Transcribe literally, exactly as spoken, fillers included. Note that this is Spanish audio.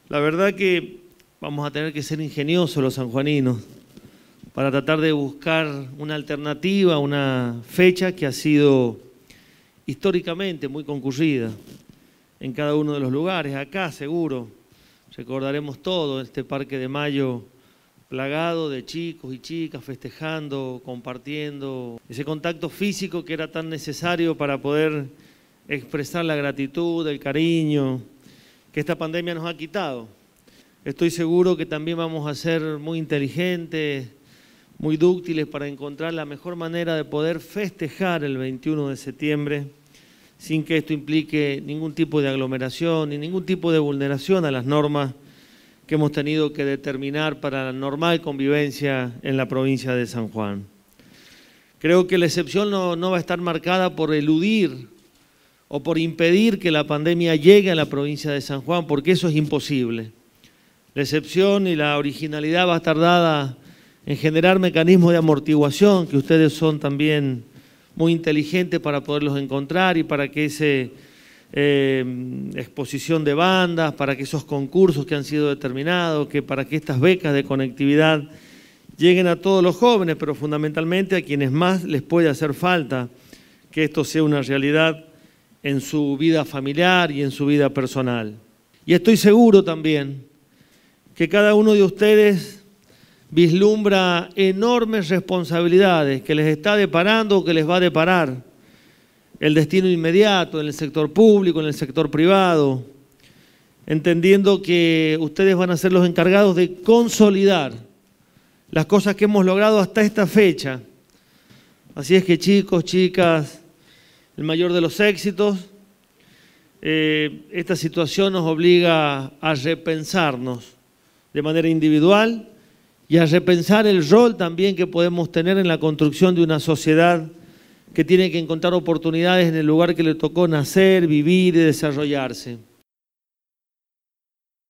La verdad que vamos a tener que ser ingeniosos los sanjuaninos para tratar de buscar una alternativa, una fecha que ha sido históricamente muy concurrida en cada uno de los lugares. Acá seguro recordaremos todo este Parque de Mayo plagado de chicos y chicas festejando, compartiendo, ese contacto físico que era tan necesario para poder expresar la gratitud, el cariño que esta pandemia nos ha quitado. Estoy seguro que también vamos a ser muy inteligentes, muy dúctiles para encontrar la mejor manera de poder festejar el veintiuno de septiembre sin que esto implique ningún tipo de aglomeración ni ningún tipo de vulneración a las normas que hemos tenido que determinar para la normal convivencia en la provincia de San Juan. Creo que la excepción no, no va a estar marcada por eludir o por impedir que la pandemia llegue a la provincia de San Juan, porque eso es imposible. La excepción y la originalidad va a estar dada en generar mecanismos de amortiguación, que ustedes son también muy inteligentes para poderlos encontrar y para que esa eh, exposición de bandas, para que esos concursos que han sido determinados, que para que estas becas de conectividad lleguen a todos los jóvenes, pero fundamentalmente a quienes más les puede hacer falta que esto sea una realidad en su vida familiar y en su vida personal. Y estoy seguro también que cada uno de ustedes vislumbra enormes responsabilidades que les está deparando o que les va a deparar el destino inmediato en el sector público, en el sector privado, entendiendo que ustedes van a ser los encargados de consolidar las cosas que hemos logrado hasta esta fecha. Así es que chicos, chicas, el mayor de los éxitos. Eh, esta situación nos obliga a repensarnos de manera individual y a repensar el rol también que podemos tener en la construcción de una sociedad que tiene que encontrar oportunidades en el lugar que le tocó nacer, vivir y desarrollarse.